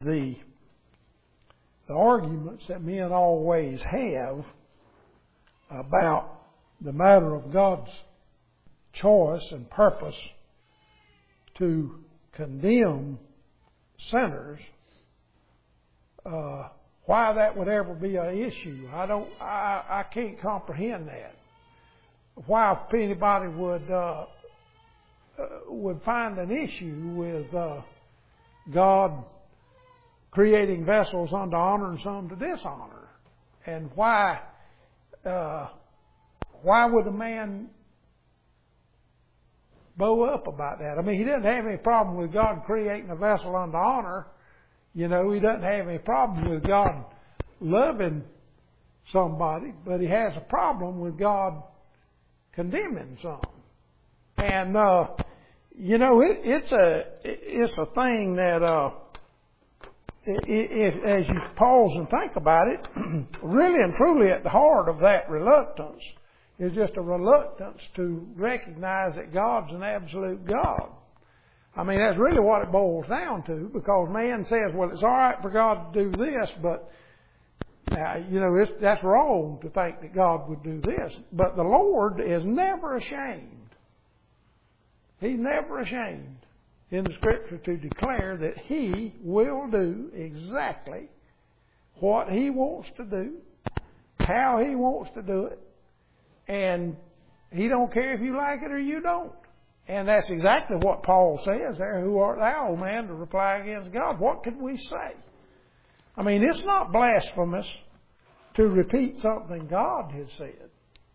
the arguments that men always have about the matter of God's choice and purpose to condemn sinners, why that would ever be an issue, I can't comprehend that. Why anybody would find an issue with God creating vessels unto honor and some to dishonor, and why would a man bow up about that? I mean, he doesn't have any problem with God creating a vessel unto honor. You know, he doesn't have any problem with God loving somebody, but he has a problem with God condemning some. And you know, it's a thing that as you pause and think about it, really and truly at the heart of that reluctance is just a reluctance to recognize that God's an absolute God. I mean, that's really what it boils down to, because man says, well, it's all right for God to do this, but you know, that's wrong to think that God would do this. But the Lord is never ashamed. He's never ashamed in the Scripture to declare that He will do exactly what He wants to do, how He wants to do it, and He don't care if you like it or you don't. And that's exactly what Paul says there. Who art thou, O man, to reply against God? What could we say? I mean, it's not blasphemous to repeat something God has said.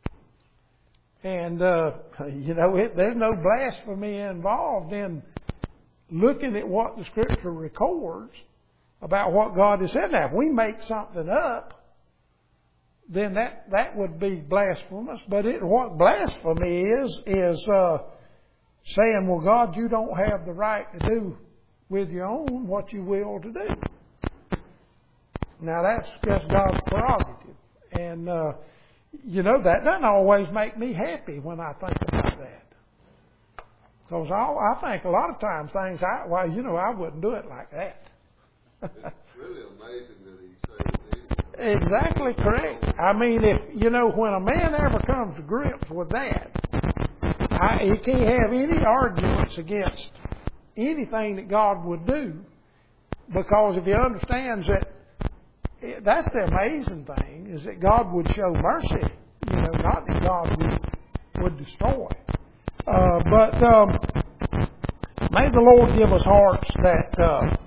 And, you know, there's no blasphemy involved in looking at what the Scripture records about what God has said. Now, if we make something up, then that would be blasphemous. But what blasphemy is saying, well, God, you don't have the right to do with your own what you will to do. Now, that's just God's prerogative. And, you know, that doesn't always make me happy when I think about that. Because I think a lot of times things, I wouldn't do it like that. It's really amazing that He saved me. Exactly correct. I mean, when a man ever comes to grips with that, he can't have any arguments against anything that God would do, because if he understands that, that's the amazing thing, is that God would show mercy, not that God would destroy. But may the Lord give us hearts that,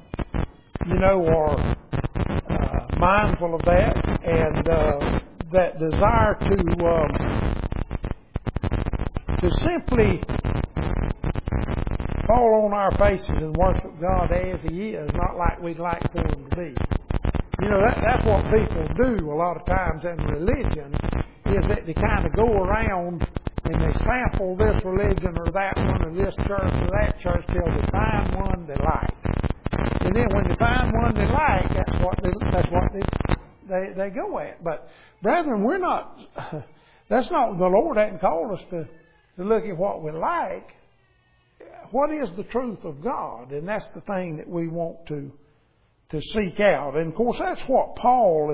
are mindful of that, and that desire to simply fall on our faces and worship God as He is, not like we'd like for Him to be. That's what people do a lot of times in religion, is that they kind of go around and they sample this religion or that one or this church or that church till they find one they like. And then when they find one they like, that's what they go at. But brethren, that's not, the Lord hasn't called us to look at what we like. What is the truth of God? And that's the thing that we want to seek out. And of course, that's what Paul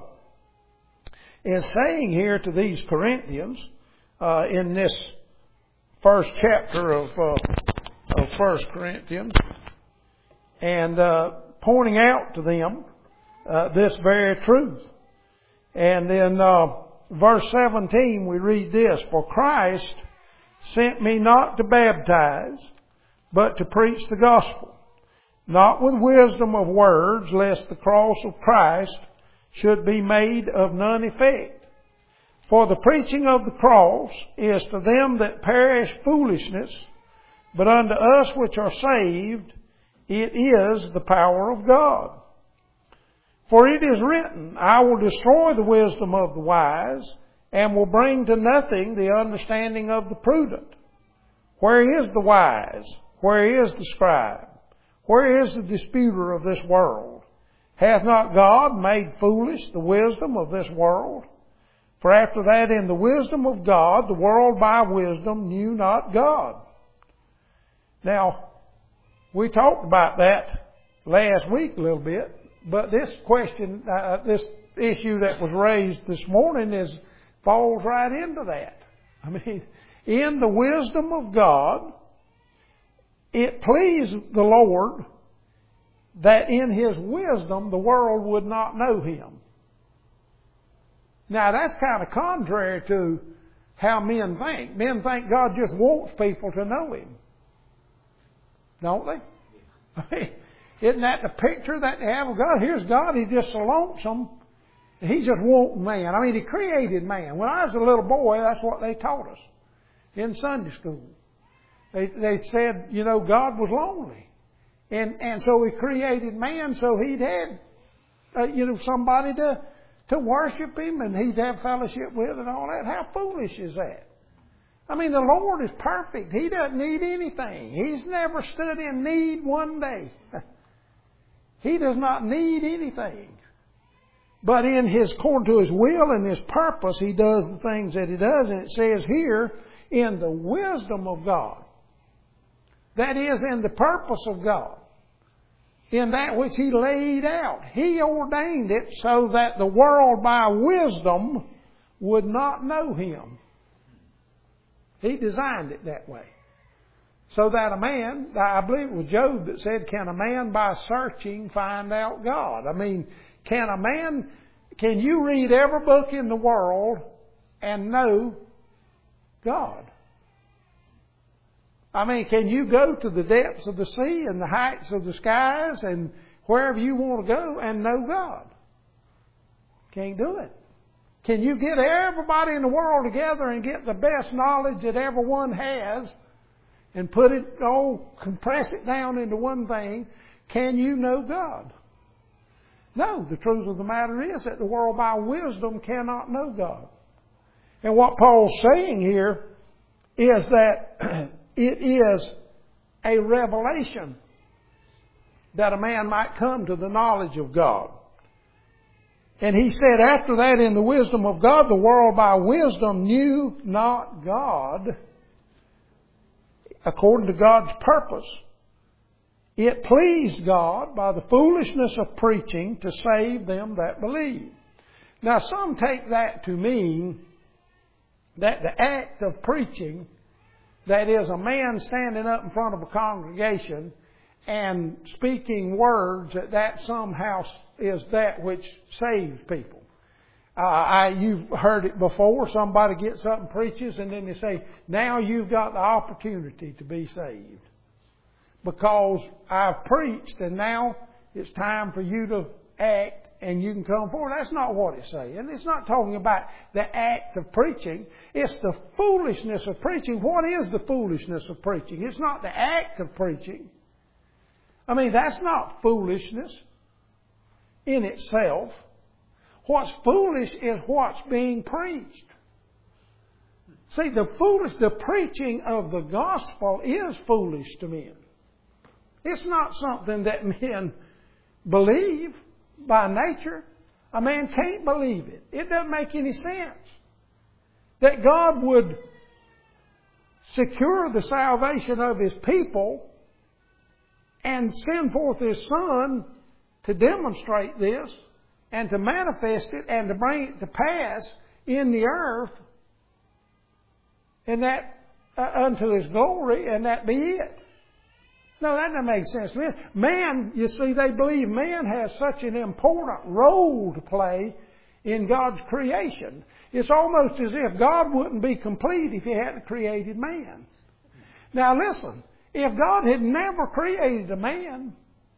is saying here to these Corinthians in this first chapter of 1 Corinthians, and pointing out to them this very truth. And then verse 17 we read this: "For Christ sent me not to baptize, but to preach the gospel, not with wisdom of words, lest the cross of Christ should be made of none effect. For the preaching of the cross is to them that perish foolishness, but unto us which are saved it is the power of God. For it is written, I will destroy the wisdom of the wise, and will bring to nothing the understanding of the prudent. Where is the wise? Where is the scribe? Where is the disputer of this world? Hath not God made foolish the wisdom of this world? For after that, in the wisdom of God, the world by wisdom knew not God." Now, we talked about that last week a little bit. But this question, this issue that was raised this morning falls right into that. I mean, in the wisdom of God, it pleased the Lord that in His wisdom the world would not know Him. Now that's kind of contrary to how men think. Men think God just wants people to know Him. Don't they? I mean, isn't that the picture that they have of God? Here's God, He's just so lonesome. He just wants man. I mean, He created man. When I was a little boy, that's what they taught us in Sunday school. They said, God was lonely. And so He created man so He'd have, somebody to worship Him and He'd have fellowship with and all that. How foolish is that? I mean, the Lord is perfect. He doesn't need anything. He's never stood in need one day. He does not need anything. But according to His will and His purpose, He does the things that He does. And it says here, in the wisdom of God. That is, in the purpose of God. In that which He laid out. He ordained it so that the world by wisdom would not know Him. He designed it that way. So that a man, I believe it was Job that said, can a man by searching find out God? I mean, can you read every book in the world and know God? I mean, can you go to the depths of the sea and the heights of the skies and wherever you want to go and know God? Can't do it. Can you get everybody in the world together and get the best knowledge that everyone has and compress it down into one thing? Can you know God? No, the truth of the matter is that the world by wisdom cannot know God. And what Paul's saying here is that it is a revelation that a man might come to the knowledge of God. And he said after that, in the wisdom of God, the world by wisdom knew not God according to God's purpose. It pleased God by the foolishness of preaching to save them that believe. Now some take that to mean that the act of preaching, that is a man standing up in front of a congregation and speaking words, that somehow is that which saves people. You've heard it before. Somebody gets up and preaches and then they say, now you've got the opportunity to be saved. Because I've preached and now it's time for you to act and you can come forward. That's not what it's saying. It's not talking about the act of preaching. It's the foolishness of preaching. What is the foolishness of preaching? It's not the act of preaching. I mean, that's not foolishness in itself. What's foolish is what's being preached. See, the preaching of the gospel is foolish to men. It's not something that men believe by nature. A man can't believe it. It doesn't make any sense that God would secure the salvation of His people and send forth His Son to demonstrate this and to manifest it and to bring it to pass in the earth, and that unto His glory, and that be it. No, that doesn't make sense to me. Man, you see, they believe man has such an important role to play in God's creation. It's almost as if God wouldn't be complete if He hadn't created man. Now listen, if God had never created a man,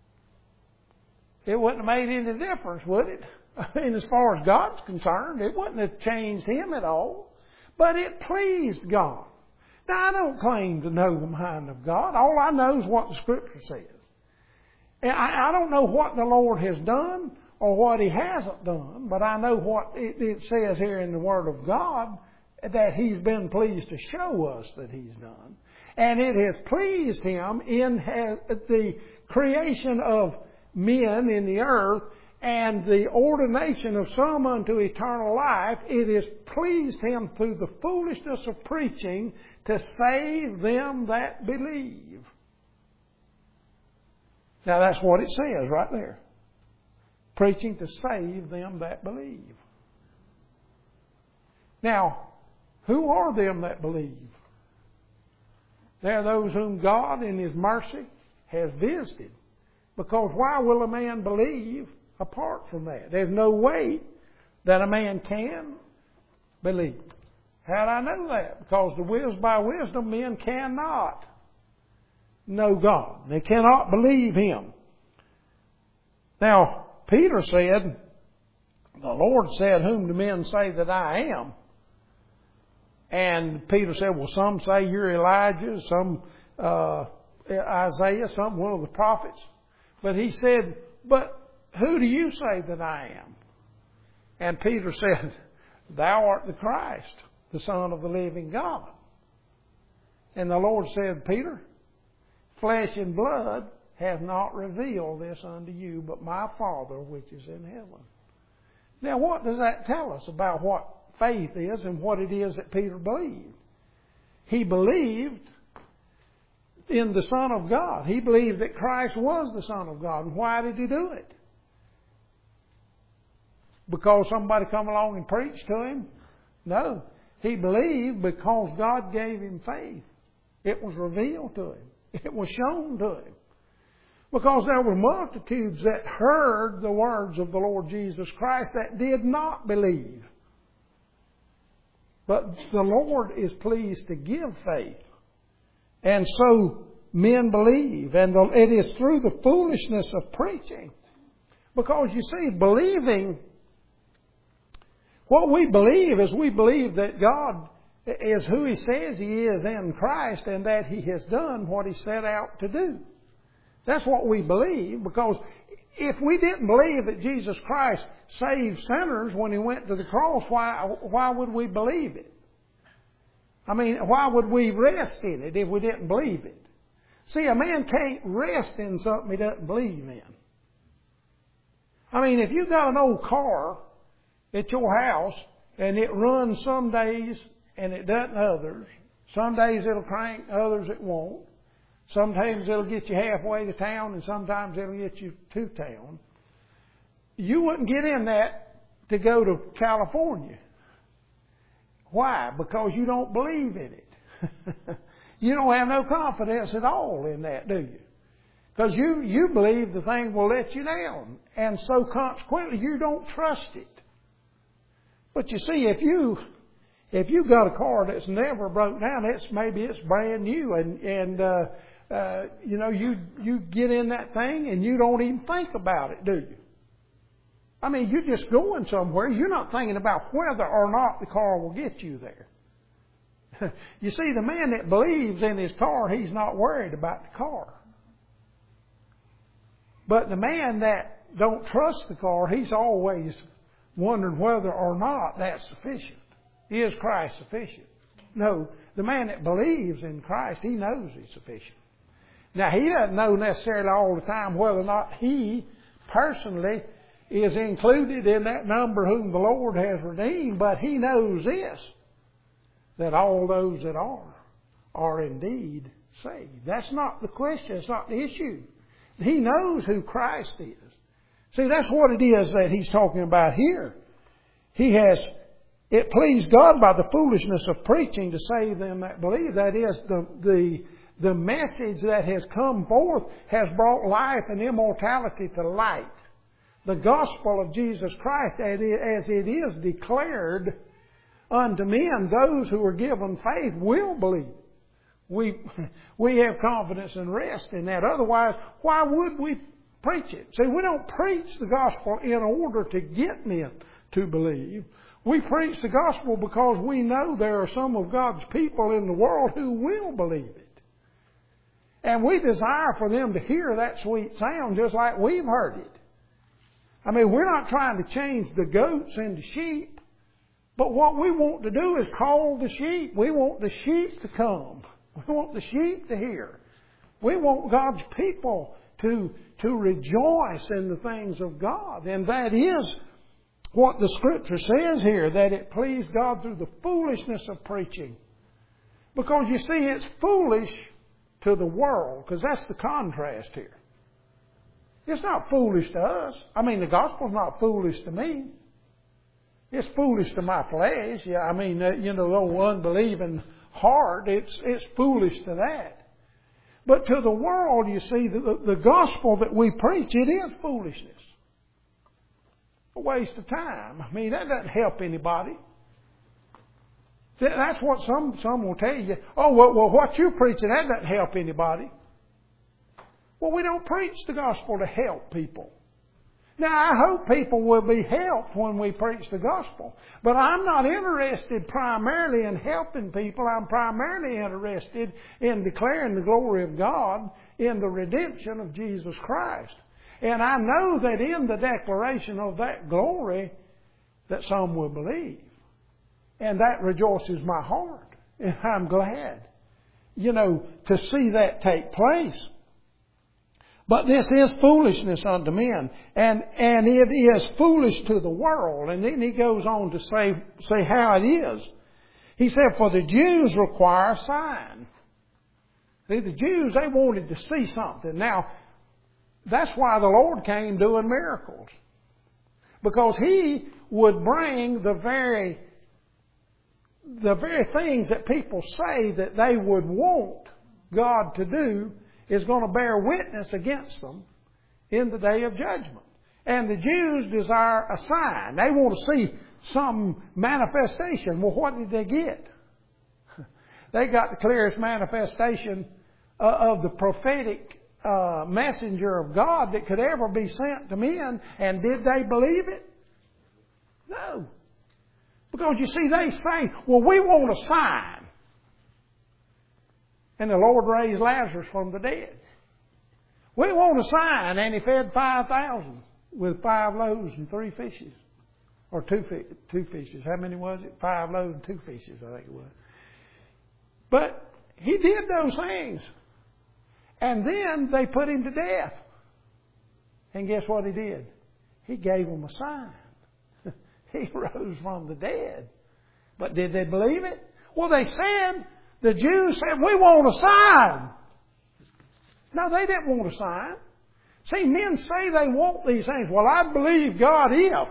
it wouldn't have made any difference, would it? I mean, as far as God's concerned, it wouldn't have changed Him at all. But it pleased God. Now, I don't claim to know the mind of God. All I know is what the Scripture says. And I don't know what the Lord has done or what He hasn't done, but I know what it says here in the Word of God, that He's been pleased to show us that He's done. And it has pleased Him in the creation of men in the earth and the ordination of some unto eternal life. It has pleased Him through the foolishness of preaching to save them that believe. Now that's what it says right there. Preaching to save them that believe. Now, who are them that believe? They are those whom God in His mercy has visited. Because why will a man believe apart from that? There's no way that a man can believe. How do I know that? Because by wisdom men cannot know God. They cannot believe Him. Now, Peter said, the Lord said, whom do men say that I am? And Peter said, well, some say you're Elijah, some Isaiah, some one of the prophets. But he said, but who do you say that I am? And Peter said, thou art the Christ, the Son of the living God. And the Lord said, Peter, flesh and blood hath not revealed this unto you, but my Father which is in heaven. Now what does that tell us about what faith is and what it is that Peter believed? He believed in the Son of God. He believed that Christ was the Son of God. And why did he do it? Because somebody come along and preached to him? No. He believed because God gave him faith. It was revealed to him. It was shown to him. Because there were multitudes that heard the words of the Lord Jesus Christ that did not believe. But the Lord is pleased to give faith. And so men believe. And it is through the foolishness of preaching. Because you see, believing, what we believe is we believe that God is who He says He is in Christ and that He has done what He set out to do. That's what we believe, because if we didn't believe that Jesus Christ saved sinners when He went to the cross, why would we believe it? I mean, why would we rest in it if we didn't believe it? See, a man can't rest in something he doesn't believe in. I mean, if you got an old car at your house and it runs some days and it doesn't others, some days it'll crank, others it won't. Sometimes it'll get you halfway to town and sometimes it'll get you to town. You wouldn't get in that to go to California. Why? Because you don't believe in it. You don't have no confidence at all in that, do you? Because you believe the thing will let you down. And so consequently you don't trust it. But you see, if you got a car that's never broke down, maybe it's brand new and you get in that thing and you don't even think about it, do you? I mean, you're just going somewhere. You're not thinking about whether or not the car will get you there. You see, the man that believes in his car, he's not worried about the car. But the man that don't trust the car, he's always wondering whether or not that's sufficient. Is Christ sufficient? No, the man that believes in Christ, he knows He's sufficient. Now, he doesn't know necessarily all the time whether or not he personally is included in that number whom the Lord has redeemed, but he knows this, that all those that are indeed saved. That's not the question. It's not the issue. He knows who Christ is. See, that's what it is that he's talking about here. It pleased God by the foolishness of preaching to save them that believe. That is, the message that has come forth has brought life and immortality to light. The gospel of Jesus Christ, as it is declared unto men, those who are given faith will believe. We have confidence and rest in that. Otherwise, why would we preach it? See, we don't preach the gospel in order to get men to believe. We preach the gospel because we know there are some of God's people in the world who will believe it. And we desire for them to hear that sweet sound just like we've heard it. I mean, we're not trying to change the goats into sheep. But what we want to do is call the sheep. We want the sheep to come. We want the sheep to hear. We want God's people to rejoice in the things of God. And that is what the Scripture says here, that it pleased God through the foolishness of preaching. Because you see, it's foolish to the world, because that's the contrast here. It's not foolish to us. I mean, the gospel's not foolish to me. It's foolish to my flesh. Yeah, I mean, the unbelieving heart, it's foolish to that. But to the world, you see, the gospel that we preach, it is foolishness. A waste of time. I mean, that doesn't help anybody. That's what some will tell you. Oh, well, what you're preaching, that doesn't help anybody. Well, we don't preach the gospel to help people. Now, I hope people will be helped when we preach the gospel. But I'm not interested primarily in helping people. I'm primarily interested in declaring the glory of God in the redemption of Jesus Christ. And I know that in the declaration of that glory that some will believe. And that rejoices my heart. And I'm glad, to see that take place. But this is foolishness unto men. And it is foolish to the world. And then he goes on to say how it is. He said, for the Jews require a sign. See, the Jews, they wanted to see something. Now, that's why the Lord came doing miracles. Because He would bring the very things that people say that they would want God to do is going to bear witness against them in the day of judgment. And the Jews desire a sign. They want to see some manifestation. Well, what did they get? They got the clearest manifestation of the prophetic messenger of God that could ever be sent to men. And did they believe it? No. Because you see, they say, well, we want a sign. And the Lord raised Lazarus from the dead. We want a sign. And He fed 5,000 with 5 loaves and 3 fishes. Or 2 fishes. How many was it? 5 loaves and 2 fishes, I think it was. But He did those things. And then they put Him to death. And guess what He did? He gave them a sign. He rose from the dead. But did they believe it? Well, the Jews said, we want a sign. No, they didn't want a sign. See, men say they want these things. Well, I believe God if.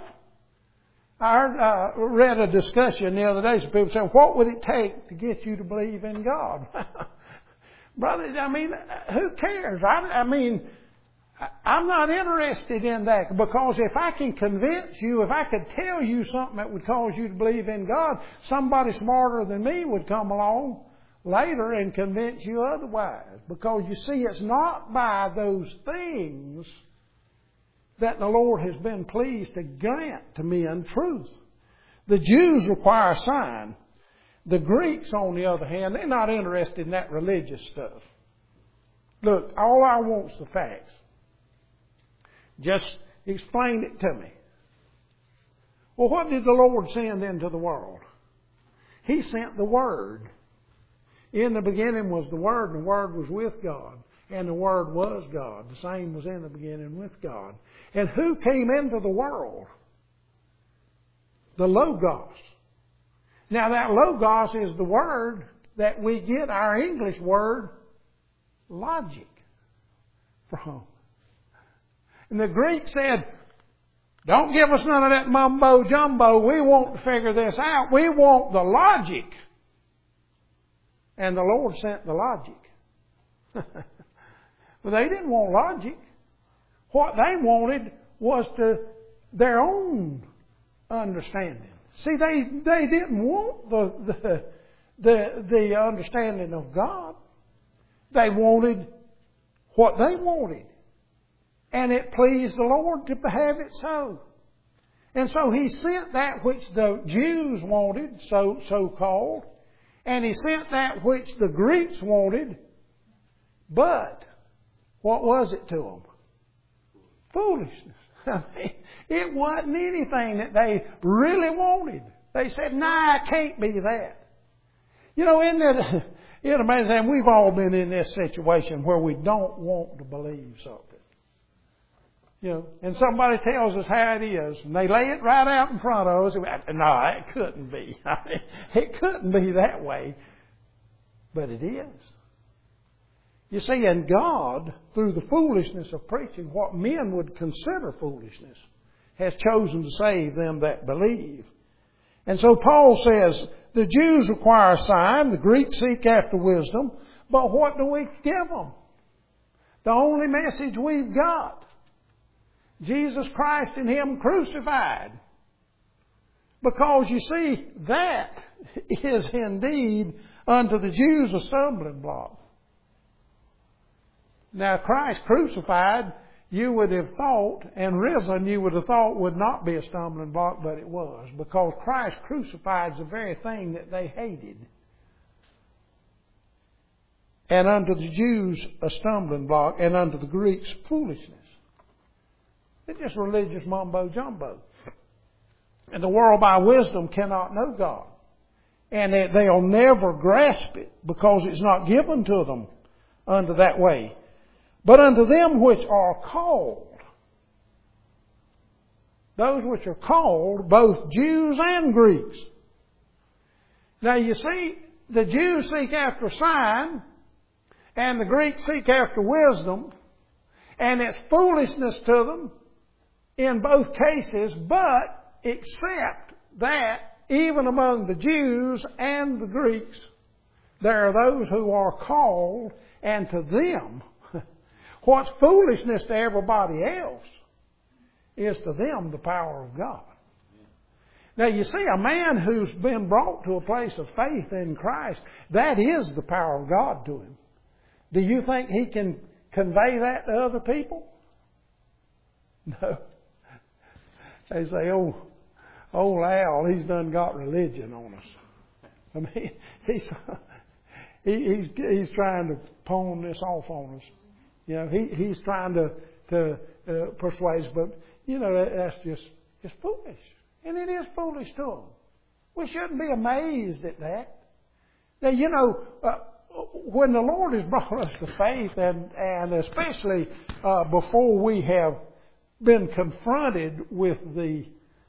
I read a discussion the other day. Some people said, what would it take to get you to believe in God? Brothers, I mean, who cares? I'm not interested in that, because if I can convince you, if I could tell you something that would cause you to believe in God, somebody smarter than me would come along later and convince you otherwise. Because you see, it's not by those things that the Lord has been pleased to grant to men truth. The Jews require a sign. The Greeks, on the other hand, they're not interested in that religious stuff. Look, all I want is the facts. Just explain it to me. Well, what did the Lord send into the world? He sent the Word. In the beginning was the Word, and the Word was with God. And the Word was God. The same was in the beginning with God. And who came into the world? The Logos. Now that Logos is the word that we get our English word logic from. And the Greeks said, don't give us none of that mumbo jumbo. We want to figure this out. We want the logic. And the Lord sent the logic. But they didn't want logic. What they wanted was their own understanding. See, they didn't want the understanding of God. They wanted what they wanted. And it pleased the Lord to have it so. And so He sent that which the Jews wanted, so-called. And He sent that which the Greeks wanted. But what was it to them? Foolishness. I mean, it wasn't anything that they really wanted. They said, nah, it can't be that. Isn't it amazing? We've all been in this situation where we don't want to believe something. And somebody tells us how it is, and they lay it right out in front of us. No, it couldn't be. It couldn't be that way. But it is. You see, and God, through the foolishness of preaching what men would consider foolishness, has chosen to save them that believe. And so Paul says, the Jews require a sign, the Greeks seek after wisdom, but what do we give them? The only message we've got. Jesus Christ and Him crucified. Because you see, that is indeed unto the Jews a stumbling block. Now Christ crucified, you would have thought, and risen, you would have thought would not be a stumbling block, but it was. Because Christ crucified is the very thing that they hated. And unto the Jews a stumbling block, and unto the Greeks foolishness. It's just religious mumbo-jumbo. And the world by wisdom cannot know God. And they'll never grasp it, because it's not given to them unto that way. But unto them which are called, those which are called, both Jews and Greeks. Now you see, the Jews seek after sign, and the Greeks seek after wisdom, and it's foolishness to them in both cases, but except that even among the Jews and the Greeks, there are those who are called, and to them, what's foolishness to everybody else is to them the power of God. Now you see, a man who's been brought to a place of faith in Christ, that is the power of God to him. Do you think he can convey that to other people? No. They say, old Al, he's done got religion on us. I mean, he's trying to pawn this off on us. You know, he's trying to persuade us, but you know that's just foolish, and it is foolish to them. We shouldn't be amazed at that. Now, you know, when the Lord has brought us to faith, and especially before we have been confronted with the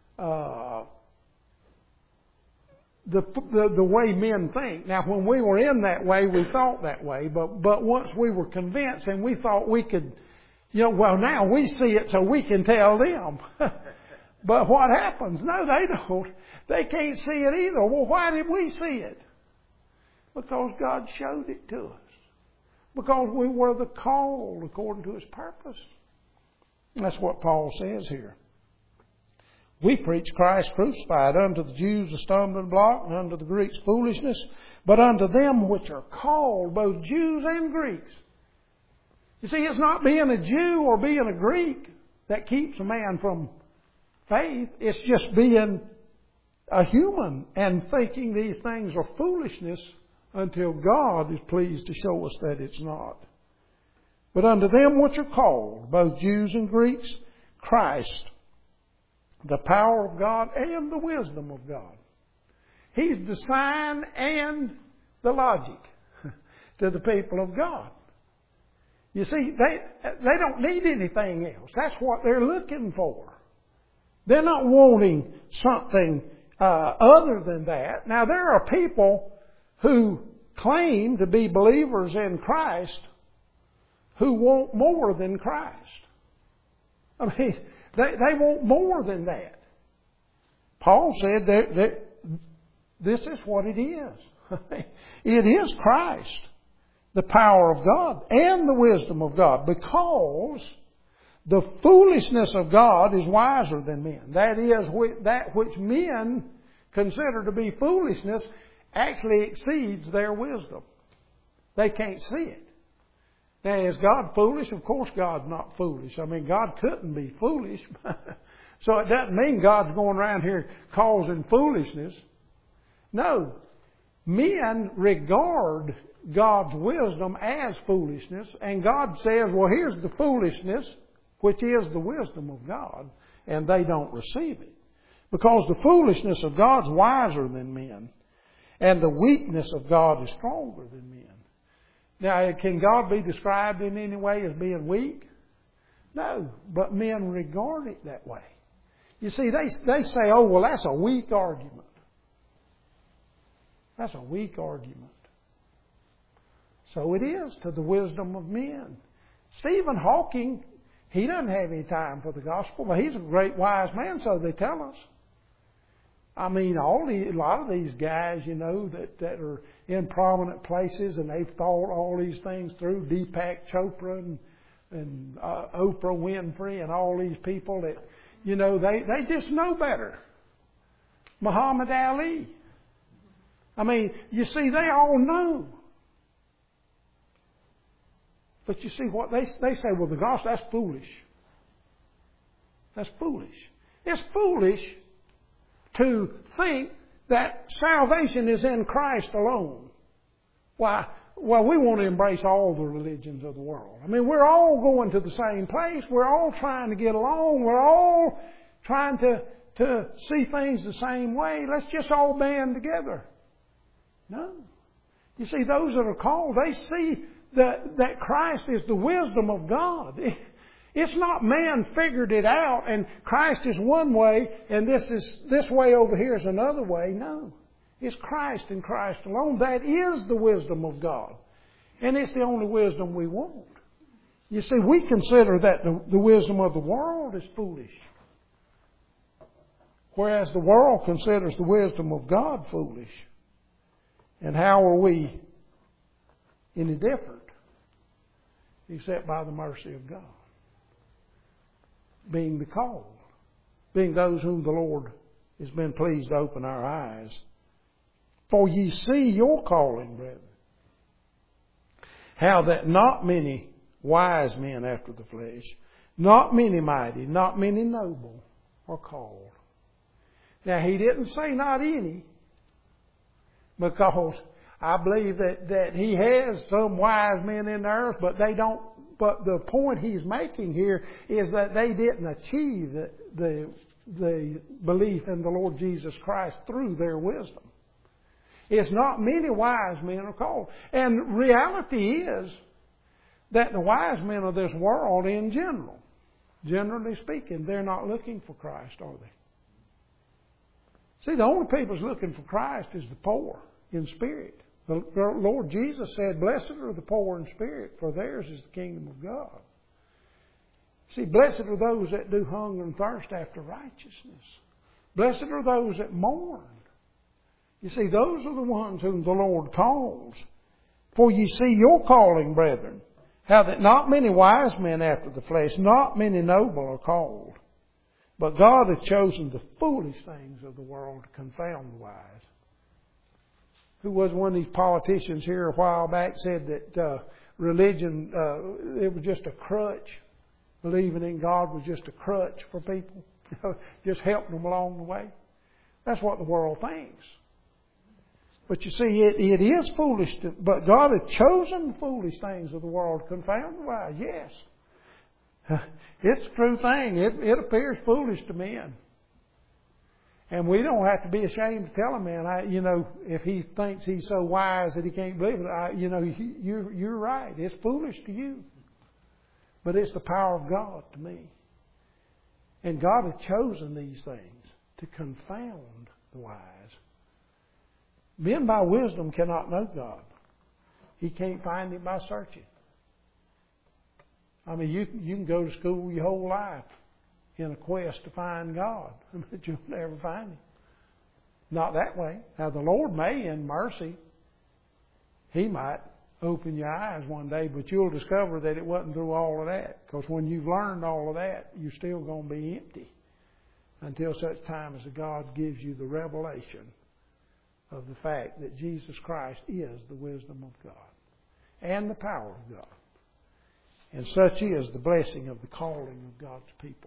way men think. Now, when we were in that way, we thought that way, but once we were convinced and we thought we could, you know, well, now we see it so we can tell them. But what happens? No, they don't. They can't see it either. Well, why did we see it? Because God showed it to us. Because we were the called according to His purpose. That's what Paul says here. We preach Christ crucified, unto the Jews a stumbling block, and unto the Greeks foolishness, but unto them which are called, both Jews and Greeks. You see, it's not being a Jew or being a Greek that keeps a man from faith. It's just being a human and thinking these things are foolishness until God is pleased to show us that it's not. But unto them which are called, both Jews and Greeks, Christ, the power of God and the wisdom of God. He's the sign and the logic to the people of God. You see, they don't need anything else. That's what they're looking for. They're not wanting something other than that. Now, there are people who claim to be believers in Christ who want more than Christ. I mean, they want more than that. Paul said that this is what it is. It is Christ, the power of God and the wisdom of God, because the foolishness of God is wiser than men. That is, that which men consider to be foolishness actually exceeds their wisdom. They can't see it. Now, is God foolish? Of course God's not foolish. I mean, God couldn't be foolish. So it doesn't mean God's going around here causing foolishness. No. Men regard God's wisdom as foolishness, and God says, well, here's the foolishness, which is the wisdom of God, and they don't receive it. Because the foolishness of God's wiser than men, and the weakness of God is stronger than men. Now, can God be described in any way as being weak? No, but men regard it that way. You see, they say, oh, well, that's a weak argument. That's a weak argument. So it is to the wisdom of men. Stephen Hawking, he doesn't have any time for the gospel, but he's a great wise man, so they tell us. I mean, a lot of these guys, that are in prominent places, and they've thought all these things through. Deepak Chopra and Oprah Winfrey and all these people that, they just know better. Muhammad Ali. I mean, you see, they all know. But you see what they say, well, the gospel, that's foolish. That's foolish. It's foolish to think that salvation is in Christ alone. Why? Well, we want to embrace all the religions of the world. I mean, we're all going to the same place. We're all trying to get along. We're all trying to see things the same way. Let's just all band together. No. You see, those that are called, they see that Christ is the wisdom of God. It's not man figured it out and Christ is one way and this way over here is another way. No. It's Christ and Christ alone. That is the wisdom of God. And it's the only wisdom we want. You see, we consider that the wisdom of the world is foolish. Whereas the world considers the wisdom of God foolish. And how are we any different? Except by the mercy of God. Being the called. Being those whom the Lord has been pleased to open our eyes. For ye see your calling, brethren. How that not many wise men after the flesh, not many mighty, not many noble are called. Now he didn't say not any, because I believe that he has some wise men in the earth, but they don't. But the point he's making here is that they didn't achieve the belief in the Lord Jesus Christ through their wisdom. It's not many wise men are called. And reality is that the wise men of this world in general, generally speaking, they're not looking for Christ, are they? See, the only people who's looking for Christ is the poor in spirit. The Lord Jesus said, blessed are the poor in spirit, for theirs is the kingdom of God. See, blessed are those that do hunger and thirst after righteousness. Blessed are those that mourn. You see, those are the ones whom the Lord calls. For ye see your calling, brethren, how that not many wise men after the flesh, not many noble are called. But God hath chosen the foolish things of the world to confound the wise. Who was one of these politicians here a while back said that religion, it was just a crutch. Believing in God was just a crutch for people. Just helping them along the way. That's what the world thinks. But you see, it is foolish. But God hath chosen the foolish things of the world to confound the wise. Yes. It's a true thing. It appears foolish to men. And we don't have to be ashamed to tell a man, if he thinks he's so wise that he can't believe it, you're right. It's foolish to you. But it's the power of God to me. And God has chosen these things to confound the wise. Men by wisdom cannot know God. He can't find Him by searching. I mean, you can go to school your whole life in a quest to find God, but you'll never find Him. Not that way. Now, the Lord may, in mercy, He might open your eyes one day, but you'll discover that it wasn't through all of that. Because when you've learned all of that, you're still going to be empty until such time as God gives you the revelation of the fact that Jesus Christ is the wisdom of God and the power of God. And such is the blessing of the calling of God's people.